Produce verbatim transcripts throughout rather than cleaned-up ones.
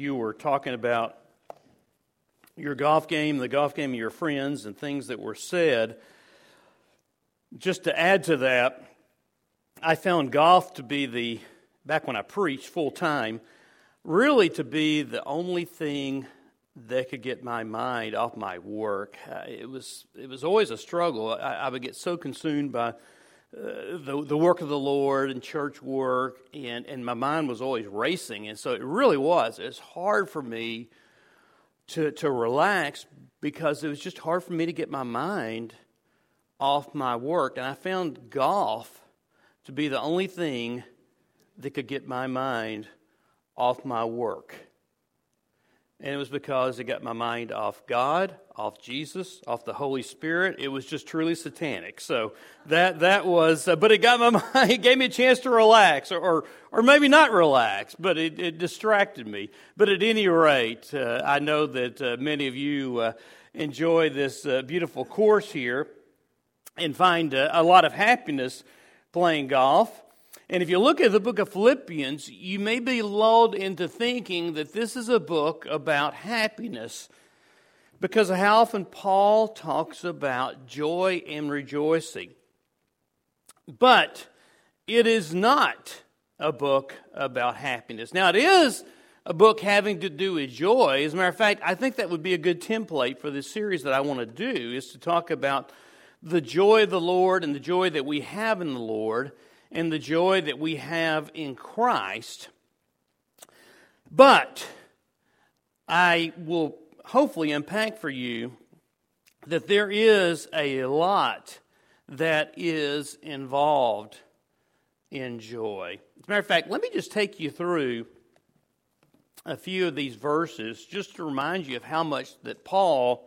you were talking about your golf game, the golf game of your friends, and things that were said. Just to add to that, I found golf to be the, back when I preached full time, really to be the only thing that could get my mind off my work. Uh, it was it was always a struggle. I, I would get so consumed by uh, the the work of the Lord and church work, and, and my mind was always racing. And so it really was. It was hard for me to to relax because it was just hard for me to get my mind off my work. And I found golf to be the only thing that could get my mind off my work. And it was because it got my mind off God, off Jesus, off the Holy Spirit. It was just truly satanic. So that that was, uh, but it got my mind, it gave me a chance to relax, or or, or maybe not relax, but it, it distracted me. But at any rate, uh, I know that uh, many of you uh, enjoy this uh, beautiful course here and find uh, a lot of happiness playing golf. And if you look at the book of Philippians, you may be lulled into thinking that this is a book about happiness because of how often Paul talks about joy and rejoicing. But it is not a book about happiness. Now, it is a book having to do with joy. As a matter of fact, I think that would be a good template for this series that I want to do, is to talk about the joy of the Lord and the joy that we have in the Lord, and the joy that we have in Christ. But I will hopefully unpack for you that there is a lot that is involved in joy. As a matter of fact, let me just take you through a few of these verses just to remind you of how much that Paul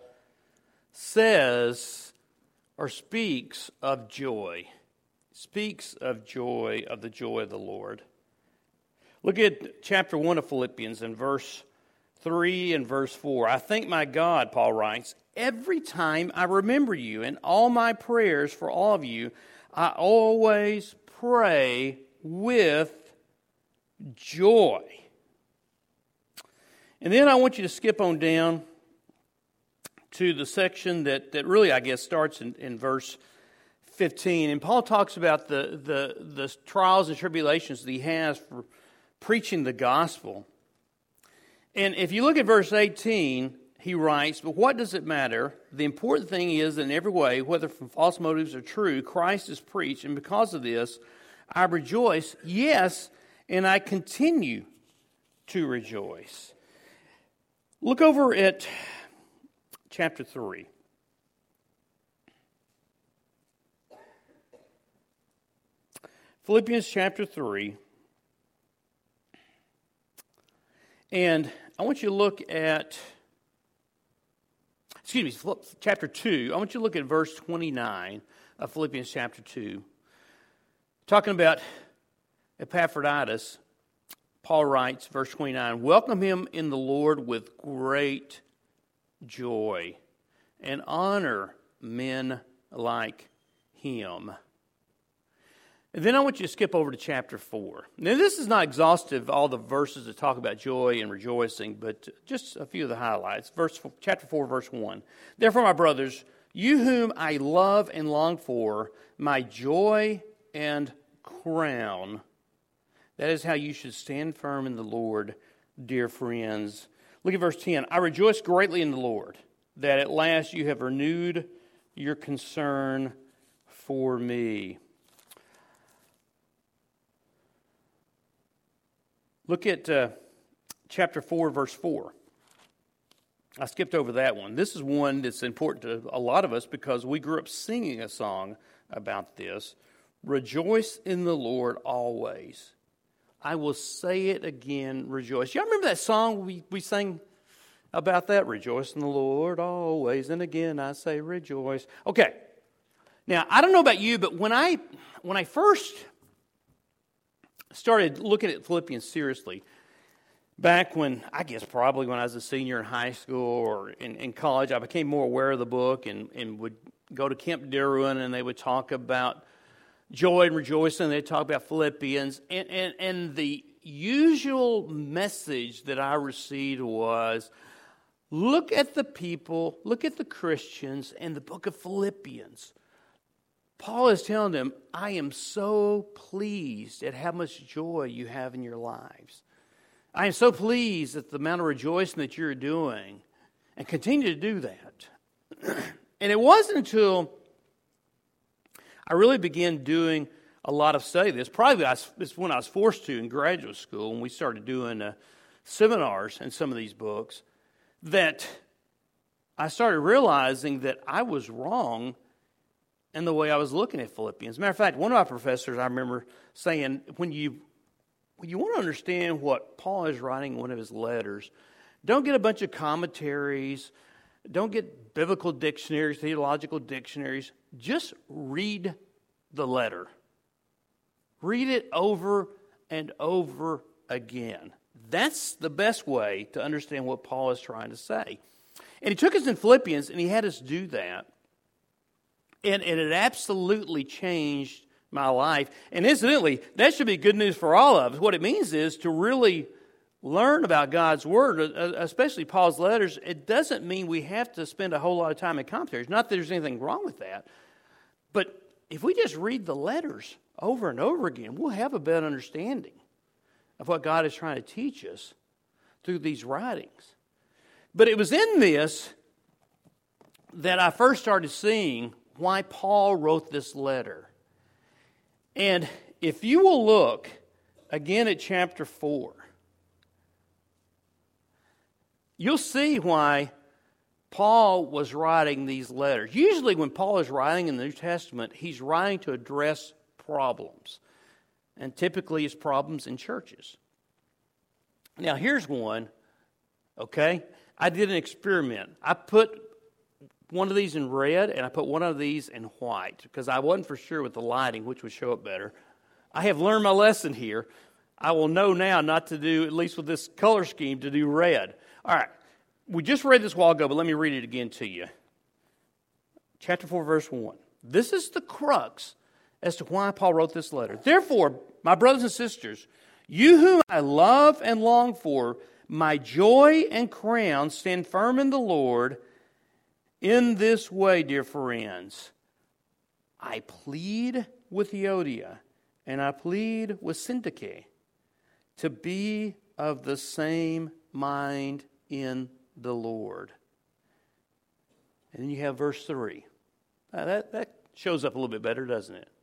says or speaks of joy. Speaks of joy, of the joy of the Lord. Look at chapter one of Philippians and verse three and verse four. I thank my God, Paul writes, every time I remember you, in all my prayers for all of you, I always pray with joy. And then I want you to skip on down to the section that, that really, I guess, starts in, in verse fifteen, and Paul talks about the, the, the trials and tribulations that he has for preaching the gospel. And if you look at verse eighteen, he writes, but what does it matter? The important thing is that in every way, whether from false motives or true, Christ is preached, and because of this, I rejoice, yes, and I continue to rejoice. Look over at chapter three. Philippians chapter three, and I want you to look at, excuse me, chapter two. I want you to look at verse twenty-nine of Philippians chapter two. Talking about Epaphroditus, Paul writes, verse twenty-nine, welcome him in the Lord with great joy, and honor men like him. And then I want you to skip over to chapter four. Now, this is not exhaustive, all the verses that talk about joy and rejoicing, but just a few of the highlights. Verse chapter four, verse one. Therefore, my brothers, you whom I love and long for, my joy and crown. That is how you should stand firm in the Lord, dear friends. Look at verse ten. I rejoice greatly in the Lord, that at last you have renewed your concern for me. Look at uh, chapter four, verse four. I skipped over that one. This is one that's important to a lot of us because we grew up singing a song about this. Rejoice in the Lord always. I will say it again, rejoice. Y'all remember that song we, we sang about that? Rejoice in the Lord always. And again, I say rejoice. Okay. Now, I don't know about you, but when I when I first started looking at Philippians seriously, back when, I guess probably when I was a senior in high school or in, in college, I became more aware of the book and, and would go to Camp Darwin, and they would talk about joy and rejoicing. They'd talk about Philippians, and, and, and the usual message that I received was, look at the people, look at the Christians in the book of Philippians. Paul is telling them, I am so pleased at how much joy you have in your lives. I am so pleased at the amount of rejoicing that you're doing, and continue to do that. And it wasn't until I really began doing a lot of study. This probably it's when I was forced to in graduate school, when we started doing uh, seminars in some of these books, that I started realizing that I was wrong in the way I was looking at Philippians. As a matter of fact, one of my professors, I remember saying, when you when you want to understand what Paul is writing in one of his letters, don't get a bunch of commentaries, don't get biblical dictionaries, theological dictionaries. Just read the letter. Read it over and over again. That's the best way to understand what Paul is trying to say. And he took us in Philippians and he had us do that. And, and it absolutely changed my life. And incidentally, that should be good news for all of us. What it means is to really learn about God's Word, especially Paul's letters. It doesn't mean we have to spend a whole lot of time in commentaries. Not that there's anything wrong with that. But if we just read the letters over and over again, we'll have a better understanding of what God is trying to teach us through these writings. But it was in this that I first started seeing why Paul wrote this letter. And if you will look again at chapter four, you'll see why Paul was writing these letters. Usually when Paul is writing in the New Testament, he's writing to address problems. And typically it's problems in churches. Now here's one, okay? I did an experiment. I put one of these in red and I put one of these in white because I wasn't for sure with the lighting which would show up better. I have learned my lesson here. I will know now not to do, at least with this color scheme, to do red. All right. We just read this a while ago, but let me read it again to you. Chapter four, verse one. This is the crux as to why Paul wrote this letter. Therefore, my brothers and sisters, you whom I love and long for, my joy and crown, stand firm in the Lord. In this way, dear friends, I plead with Euodia and I plead with Syntyche to be of the same mind in the Lord. And then you have verse three. Now that, that shows up a little bit better, doesn't it?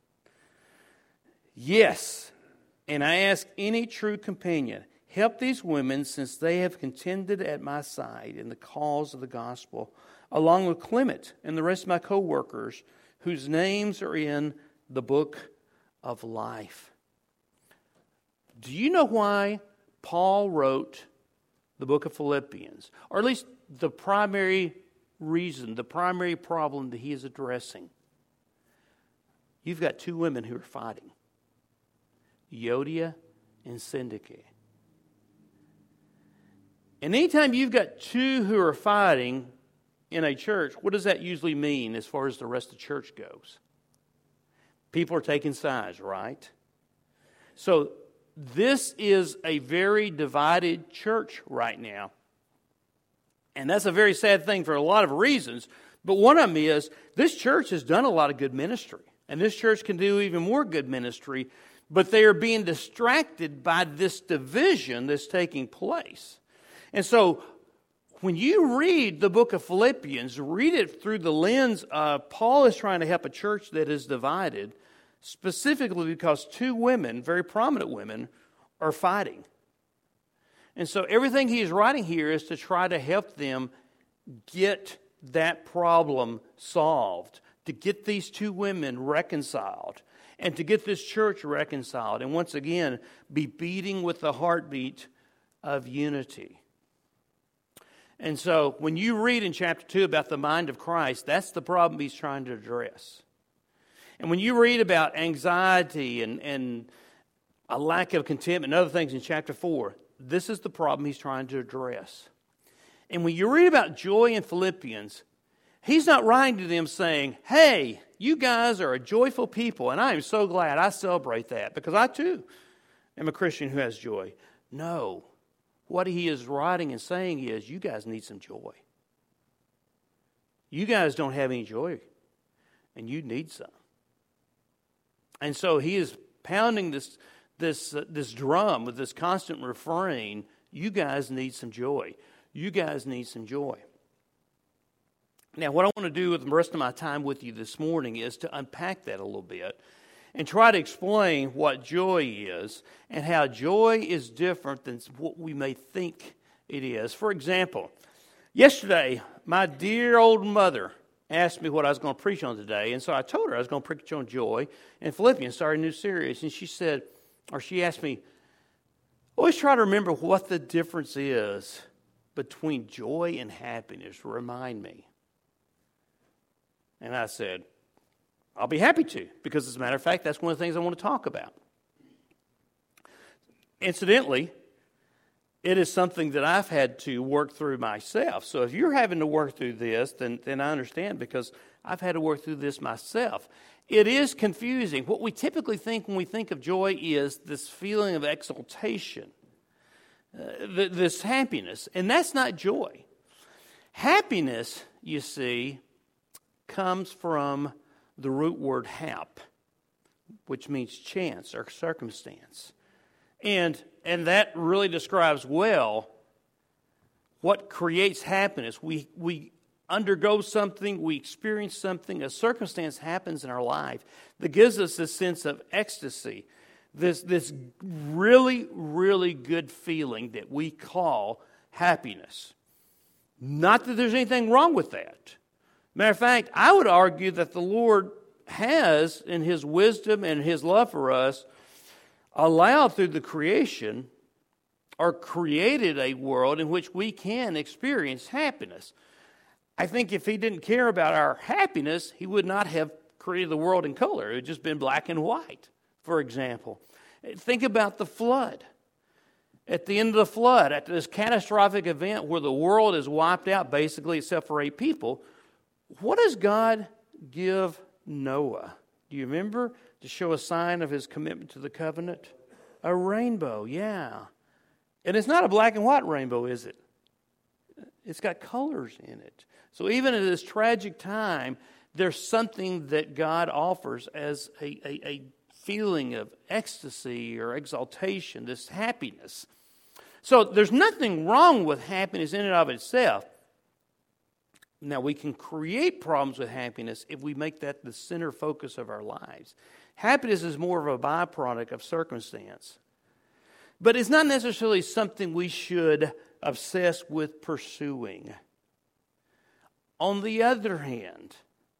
Yes, and I ask any true companion, help these women since they have contended at my side in the cause of the gospel, along with Clement and the rest of my co-workers whose names are in the book of life. Do you know why Paul wrote the book of Philippians? Or at least the primary reason, the primary problem that he is addressing. You've got two women who are fighting. Euodia and Syntyche. And anytime you've got two who are fighting in a church, what does that usually mean as far as the rest of the church goes? People are taking sides, right? So this is a very divided church right now. And that's a very sad thing for a lot of reasons. But one of them is this church has done a lot of good ministry. And this church can do even more good ministry. But they are being distracted by this division that's taking place. And so when you read the book of Philippians, read it through the lens of Paul is trying to help a church that is divided, specifically because two women, very prominent women, are fighting. And so everything he is writing here is to try to help them get that problem solved, to get these two women reconciled, and to get this church reconciled, and once again, be beating with the heartbeat of unity. And so when you read in chapter two about the mind of Christ, that's the problem he's trying to address. And when you read about anxiety and, and a lack of contentment and other things in chapter four, this is the problem he's trying to address. And when you read about joy in Philippians, he's not writing to them saying, hey, you guys are a joyful people, and I am so glad I celebrate that, because I too am a Christian who has joy. No. What he is writing and saying is, you guys need some joy. You guys don't have any joy, and you need some. And so he is pounding this this uh, this drum with this constant refrain. You guys need some joy. You guys need some joy. Now, what I want to do with the rest of my time with you this morning is to unpack that a little bit and try to explain what joy is and how joy is different than what we may think it is. For example, yesterday, my dear old mother asked me what I was going to preach on today, and so I told her I was going to preach on joy in Philippians, started a new series, and she said, or she asked me, always try to remember what the difference is between joy and happiness. Remind me. And I said, I'll be happy to, because as a matter of fact, that's one of the things I want to talk about. Incidentally, it is something that I've had to work through myself. So if you're having to work through this, then, then I understand, because I've had to work through this myself. It is confusing. What we typically think when we think of joy is this feeling of exaltation, uh, th- this happiness, and that's not joy. Happiness, you see, comes from the root word hap, which means chance or circumstance. And, and that really describes well what creates happiness. We, we undergo something, we experience something, a circumstance happens in our life that gives us this sense of ecstasy, this, this really, really good feeling that we call happiness. Not that there's anything wrong with that. Matter of fact, I would argue that the Lord has, in His wisdom and His love for us, allowed through the creation or created a world in which we can experience happiness. I think if He didn't care about our happiness, He would not have created the world in color. It would have just been black and white, for example. Think about the flood. At the end of the flood, at this catastrophic event where the world is wiped out, basically, except for eight people, what does God give Noah? Do you remember? To show a sign of his commitment to the covenant? A rainbow, yeah. And it's not a black and white rainbow, is it? It's got colors in it. So even at this tragic time, there's something that God offers as a, a, a feeling of ecstasy or exaltation, this happiness. So there's nothing wrong with happiness in and of itself. Now, we can create problems with happiness if we make that the center focus of our lives. Happiness is more of a byproduct of circumstance. But it's not necessarily something we should obsess with pursuing. On the other hand,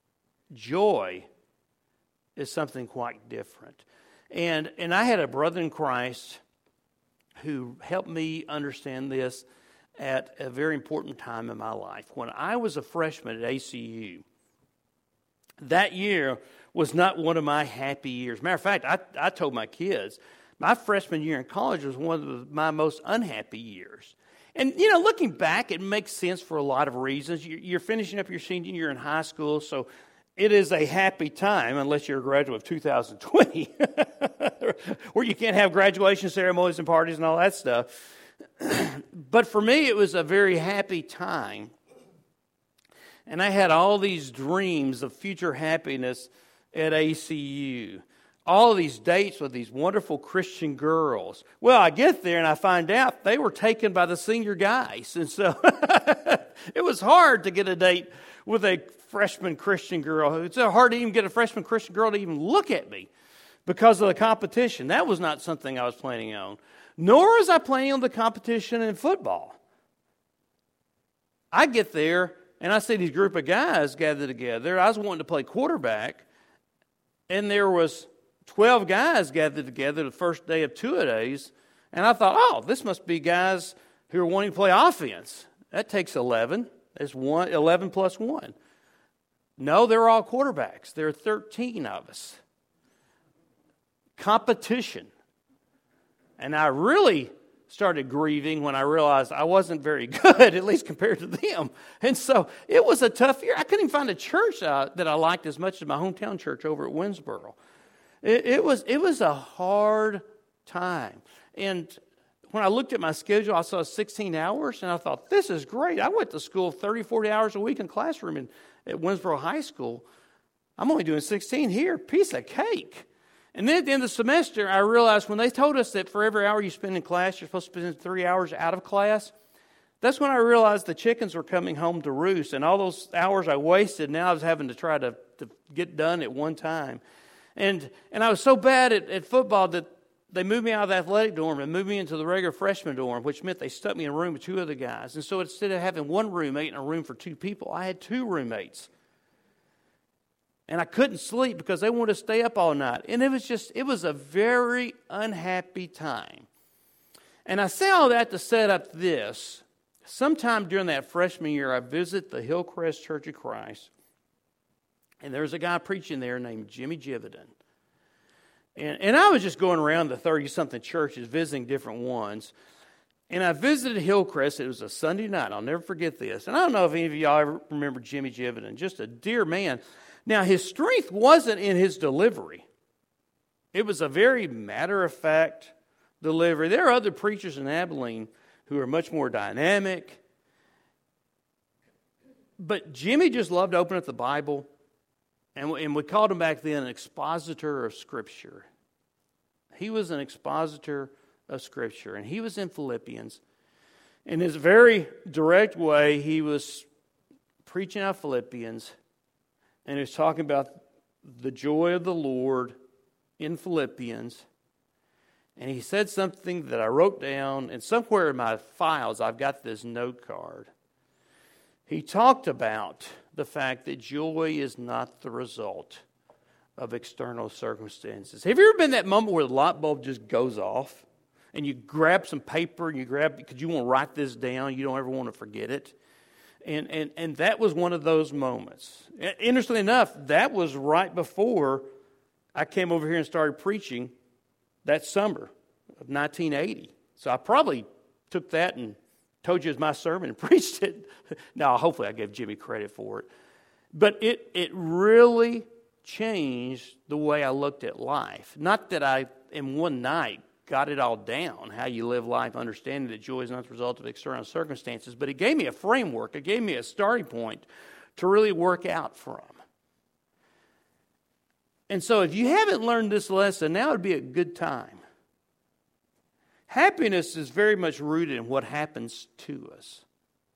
joy is something quite different. And, and I had a brother in Christ who helped me understand this at a very important time in my life. When I was a freshman at A C U, that year was not one of my happy years. Matter of fact, I, I told my kids, my freshman year in college was one of my most unhappy years. And, you know, looking back, it makes sense for a lot of reasons. You're finishing up your senior year in high school, so it is a happy time, unless you're a graduate of two thousand twenty, where you can't have graduation ceremonies and parties and all that stuff. But for me, it was a very happy time. And I had all these dreams of future happiness at A C U. All of these dates with these wonderful Christian girls. Well, I get there and I find out they were taken by the senior guys. And so it was hard to get a date with a freshman Christian girl. It's hard to even get a freshman Christian girl to even look at me because of the competition. That was not something I was planning on. Nor was I planning on the competition in football. I get there and I see these group of guys gathered together. I was wanting to play quarterback, and there was twelve guys gathered together the first day of two-a-days, and I thought, oh, this must be guys who are wanting to play offense. That takes eleven. That's one, eleven plus one. No, they're all quarterbacks. There are thirteen of us. Competition. And I really started grieving when I realized I wasn't very good, at least compared to them. And so it was a tough year. I couldn't even find a church uh, that I liked as much as my hometown church over at Winsboro. It, it was it was a hard time. And when I looked at my schedule, I saw sixteen hours, and I thought, this is great. I went to school thirty, forty hours a week in the classroom in, at Winsboro High School. I'm only doing sixteen here. Piece of cake. And then at the end of the semester, I realized when they told us that for every hour you spend in class, you're supposed to spend three hours out of class, that's when I realized the chickens were coming home to roost. And all those hours I wasted, now I was having to try to, to get done at one time. And and I was so bad at, at football that they moved me out of the athletic dorm and moved me into the regular freshman dorm, which meant they stuck me in a room with two other guys. And so instead of having one roommate in a room for two people, I had two roommates. And I couldn't sleep because they wanted to stay up all night. And it was just, it was a very unhappy time. And I say all that to set up this. Sometime during that freshman year, I visit the Hillcrest Church of Christ. And there's a guy preaching there named Jimmy Jividan. And, and I was just going around the thirty-something churches, visiting different ones. And I visited Hillcrest. It was a Sunday night. I'll never forget this. And I don't know if any of y'all ever remember Jimmy Jividan. Just a dear man. Now, his strength wasn't in his delivery. It was a very matter-of-fact delivery. There are other preachers in Abilene who are much more dynamic. But Jimmy just loved to open up the Bible. And we called him back then an expositor of Scripture. He was an expositor of Scripture. And he was in Philippians. In his very direct way, he was preaching out Philippians. And he was talking about the joy of the Lord in Philippians. And he said something that I wrote down. And somewhere in my files, I've got this note card. He talked about the fact that joy is not the result of external circumstances. Have you ever been that moment where the light bulb just goes off and you grab some paper and you grab, because you want to write this down, you don't ever want to forget it? And, and, and that was one of those moments. Interestingly enough, that was right before I came over here and started preaching that summer of nineteen eighty. So I probably took that and told you it was my sermon and preached it. No, hopefully I gave Jimmy credit for it. But it it really changed the way I looked at life. Not that I, in one night, got it all down, how you live life, understanding that joy is not the result of external circumstances. But it gave me a framework. It gave me a starting point to really work out from. And so if you haven't learned this lesson, now would be a good time. Happiness is very much rooted in what happens to us.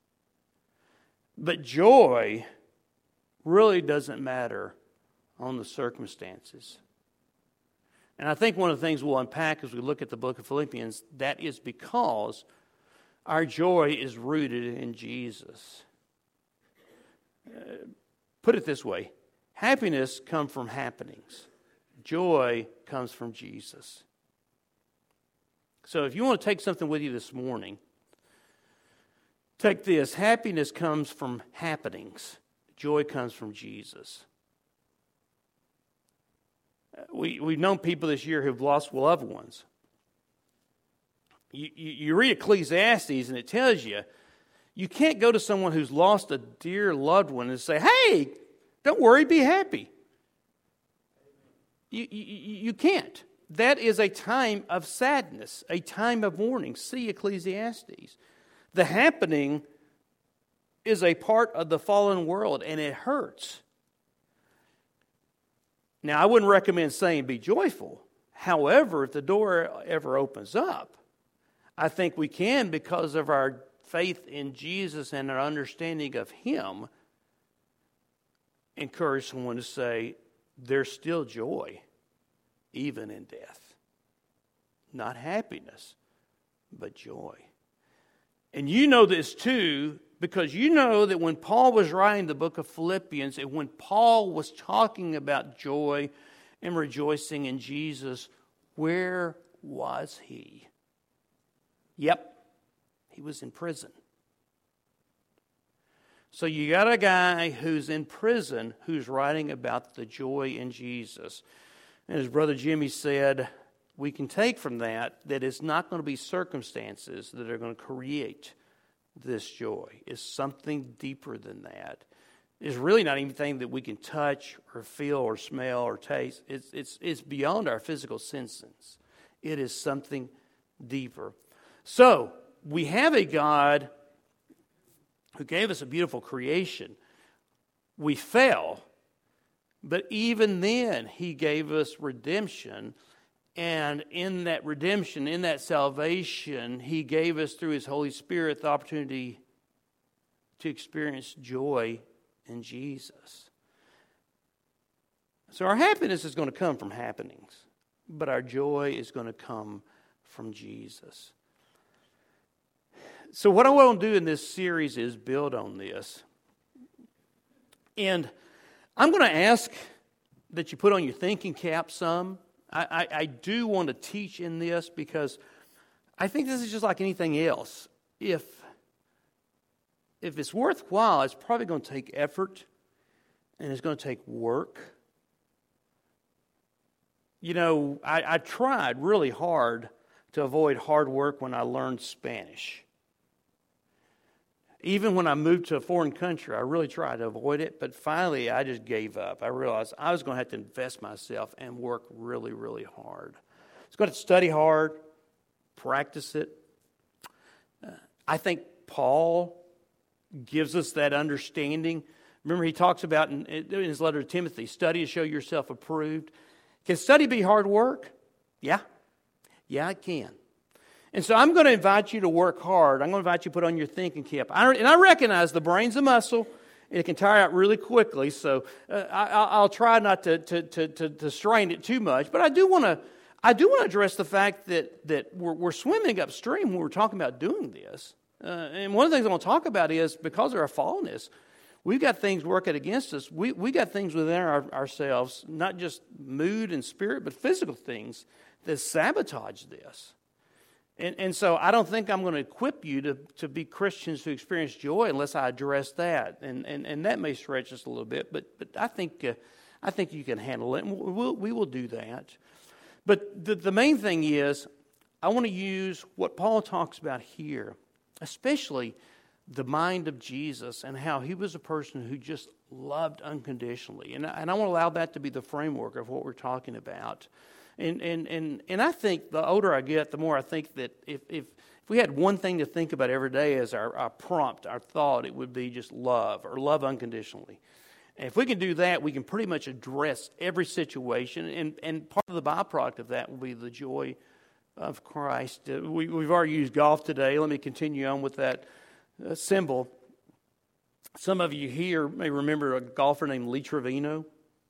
But joy really doesn't matter on the circumstances. And I think one of the things we'll unpack as we look at the book of Philippians, that is because our joy is rooted in Jesus. Uh, put it this way, happiness comes from happenings. Joy comes from Jesus. So if you want to take something with you this morning, take this. Happiness comes from happenings. Joy comes from Jesus. We, we've known people this year who've lost loved ones. You, you, you read Ecclesiastes and it tells you, you can't go to someone who's lost a dear loved one and say, hey, don't worry, be happy. You, you, you can't. That is a time of sadness, a time of mourning. See Ecclesiastes. The happening is a part of the fallen world, and it hurts. Now, I wouldn't recommend saying be joyful. However, if the door ever opens up, I think we can, because of our faith in Jesus and our understanding of Him, encourage someone to say, there's still joy, even in death. Not happiness, but joy. And you know this too, because you know that when Paul was writing the book of Philippians, and when Paul was talking about joy and rejoicing in Jesus, where was he? Yep, he was in prison. So you got a guy who's in prison who's writing about the joy in Jesus. And as Brother Jimmy said, we can take from that that it's not going to be circumstances that are going to create this joy. It's something deeper than that. It's really not anything that we can touch or feel or smell or taste. It's, it's, it's beyond our physical senses. It is something deeper. So, we have a God who gave us a beautiful creation. We fell, but even then, He gave us redemption. And in that redemption, in that salvation, He gave us through His Holy Spirit the opportunity to experience joy in Jesus. So our happiness is going to come from happenings, but our joy is going to come from Jesus. So what I want to do in this series is build on this. And I'm going to ask that you put on your thinking cap some. I, I, I do want to teach in this because I think this is just like anything else. If, if it's worthwhile, it's probably going to take effort and it's going to take work. You know, I, I tried really hard to avoid hard work when I learned Spanish. Even when I moved to a foreign country, I really tried to avoid it, but finally I just gave up. I realized I was going to have to invest myself and work really, really hard. I was going to study hard, practice it. Uh, I think Paul gives us that understanding. Remember, he talks about in, in his letter to Timothy, study to show yourself approved. Can study be hard work? Yeah. Yeah, it can. And so I'm going to invite you to work hard. I'm going to invite you to put on your thinking cap. I, and I recognize the brain's a muscle. It can tire out really quickly, so uh, I, I'll try not to, to, to, to, to strain it too much. But I do want to I do want to address the fact that, that we're, we're swimming upstream when we're talking about doing this. Uh, and one of the things I want to talk about is because of our fallenness, we've got things working against us. We we got things within our, ourselves, not just mood and spirit, but physical things that sabotage this. And, and so I don't think I'm going to equip you to, to be Christians who experience joy unless I address that. And and, and that may stretch us a little bit, but but I think uh, I think you can handle it, and we'll, we will do that. But the, the main thing is, I want to use what Paul talks about here, especially the mind of Jesus and how he was a person who just loved unconditionally. And, and I want to allow that to be the framework of what we're talking about. And and and and I think the older I get, the more I think that if if, if we had one thing to think about every day as our, our prompt, our thought, it would be just love or love unconditionally. And if we can do that, we can pretty much address every situation. And, and part of the byproduct of that will be the joy of Christ. Uh, we, we've already used golf today. Let me continue on with that uh, symbol. Some of you here may remember a golfer named Lee Trevino.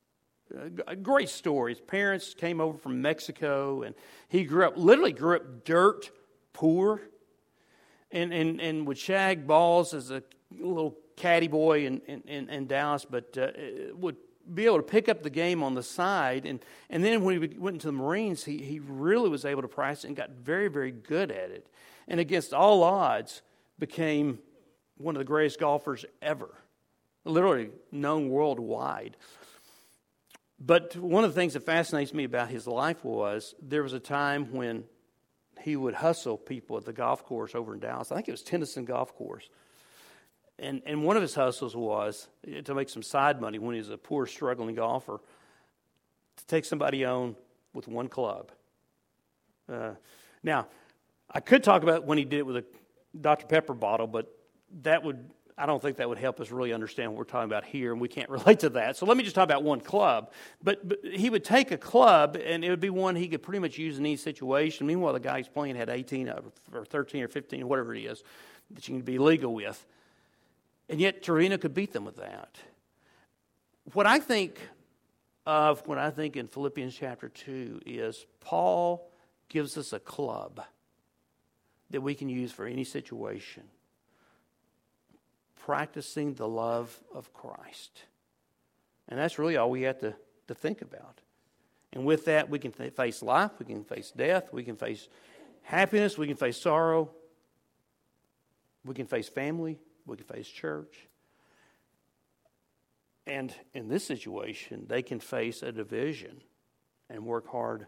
A great story. His parents came over from Mexico, and he grew up, literally grew up dirt poor, and and, and would shag balls as a little caddy boy in, in, in Dallas, but uh, would be able to pick up the game on the side. And, and then when he went into the Marines, he, he really was able to practice and got very, very good at it. And against all odds, became one of the greatest golfers ever, literally known worldwide. But one of the things that fascinates me about his life was there was a time when he would hustle people at the golf course over in Dallas. I think it was Tennyson Golf Course. And and one of his hustles was to make some side money when he was a poor, struggling golfer, to take somebody on with one club. Uh, now, I could talk about when he did it with a Doctor Pepper bottle, but that would... I don't think that would help us really understand what we're talking about here, and we can't relate to that. So let me just talk about one club. But, but he would take a club, and it would be one he could pretty much use in any situation. Meanwhile, the guy he's playing had eighteen or thirteen or fifteen, whatever it is, that you can be legal with. And yet, Trevino could beat them with that. What I think of when I think in Philippians chapter two is Paul gives us a club that we can use for any situation. Practicing the love of Christ. And that's really all we have to, to think about. And with that, we can th- face life, we can face death, we can face happiness, we can face sorrow, we can face family, we can face church. And in this situation, they can face a division and work hard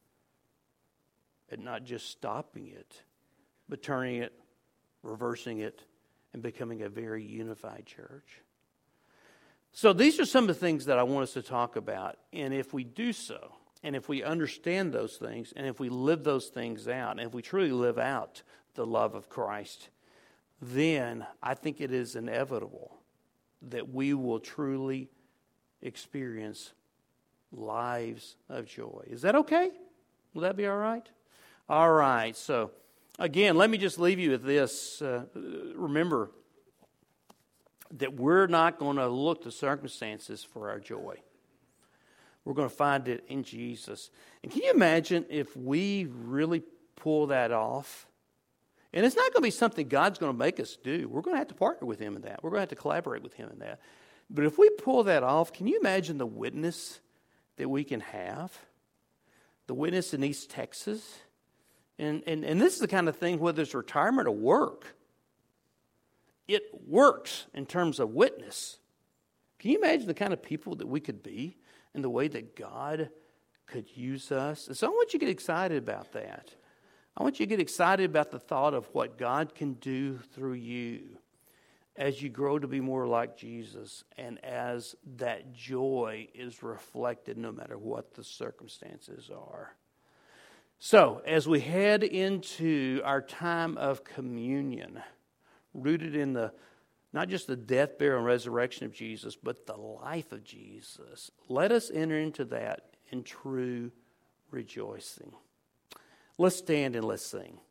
at not just stopping it, but turning it, reversing it, and becoming a very unified church. So these are some of the things that I want us to talk about. And if we do so, And if we understand those things, and if we live those things out, and if we truly live out the love of Christ, then I think it is inevitable that we will truly experience lives of joy. Is that okay? Will that be all right? All right. So, again, let me just leave you with this. Uh, remember that we're not going to look to circumstances for our joy. We're going to find it in Jesus. And can you imagine if we really pull that off? And it's not going to be something God's going to make us do. We're going to have to partner with Him in that. We're going to have to collaborate with Him in that. But if we pull that off, can you imagine the witness that we can have? The witness in East Texas? And, and, and this is the kind of thing, whether it's retirement or work, it works in terms of witness. Can you imagine the kind of people that we could be and the way that God could use us? And so I want you to get excited about that. I want you to get excited about the thought of what God can do through you as you grow to be more like Jesus and as that joy is reflected no matter what the circumstances are. So, as we head into our time of communion, rooted in the not just the death, burial, and resurrection of Jesus, but the life of Jesus, let us enter into that in true rejoicing. Let's stand and let's sing.